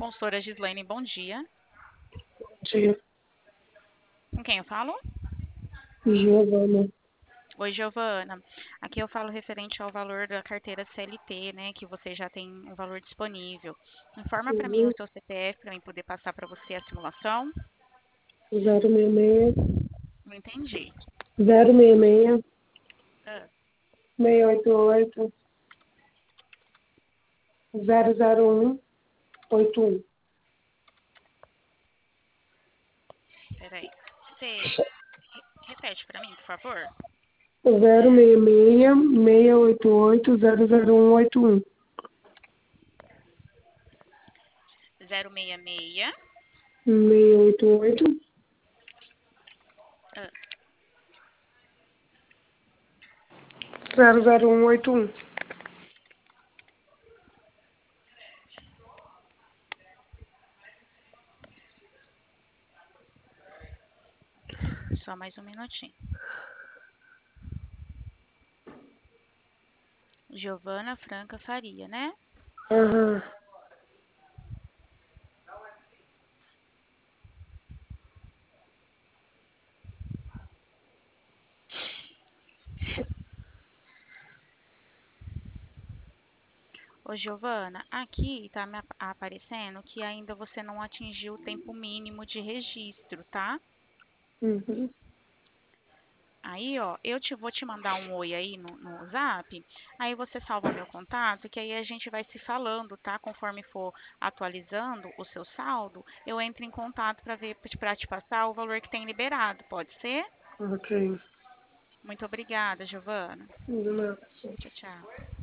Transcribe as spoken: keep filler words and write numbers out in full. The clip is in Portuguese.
consultora Gislaine, bom dia. Dia, Com quem eu falo? Giovana. Oi, Giovana. Aqui eu falo referente ao valor da carteira C L T, né, que você já tem um valor disponível. Informa para mim o Uhum. seu C P F para mim poder passar para você a simulação. zero seis seis, Não entendi. zero seis seis, Ah, seis oito oito, zero zero um, oito um. peraí. Você repete para mim, por favor? zero seis seis, seis oito oito, zero zero um, oito um. zero seis seis. seis oito oito, Ah, zero zero um, oito um. só mais um minutinho. Giovana Franca Faria, né? Aham. Ô, Giovana, aqui está me ap- aparecendo que ainda você não atingiu o tempo mínimo de registro, tá? Uhum. Aí, ó, eu te vou te mandar um oi aí no, no Zap, aí você salva meu contato, que aí a gente vai se falando, tá? Conforme for atualizando o seu saldo, eu entro em contato para ver, para te passar o valor que tem liberado, pode ser? Ok. Muito obrigada, Giovana. De nada. Tchau, tchau.